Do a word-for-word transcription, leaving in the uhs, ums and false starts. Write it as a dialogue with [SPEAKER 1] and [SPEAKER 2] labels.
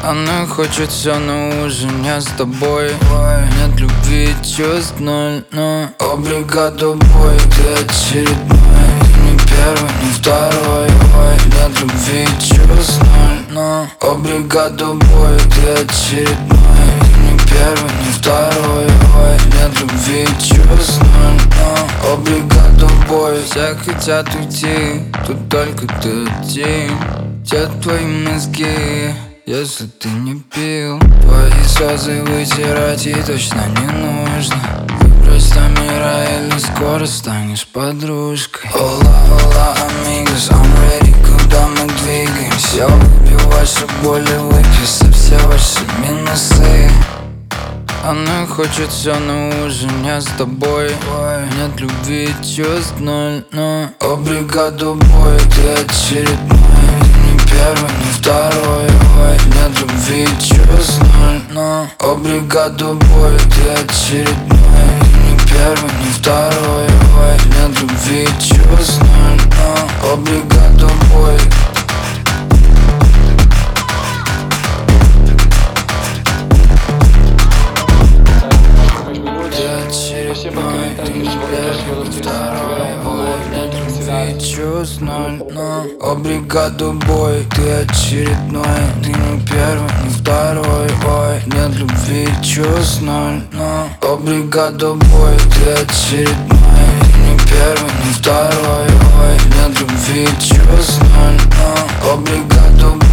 [SPEAKER 1] Она хочет все, но уже не с тобой. Нет любви, чувств ноль, но о, бригаду бой, ты очередной. Ты не первый, не второй. Ой, нет любви, чувств ноль, но о, бригаду бой, ты очередной. Ты не первый, не второй. Ой, нет любви, чувств ноль, но о, бригаду бой. Все хотят уйти, тут только ты один. Те твои мозги, если ты не пил. Твои слезы вытирать и точно не нужно. Выбрось до мира или скоро станешь подружкой. Ола, ола, amigos, I'm ready, куда мы двигаемся? Я выпью ваши боли, выпью все ваши минусы. Она хочет все, но уже не с тобой. Нет любви, чувств ноль, но о, бригаду бой, ты очередной. Первый, не второй, ой, нет любви, чувств ноль, но о, бригаду бой, ты очередной. Не первый, не второй, ой, нет любви, чувств ноль, но о, бригаду бой. Чувств ноль, но о, бригаду бой, ты очередной. Ты не первый, не второй, ой, нет любви, чувств ноль, но о, бригаду бой, ты очередной. Ты не первый, не второй, ой, нет любви, чувств ноль, но о, бригаду бой.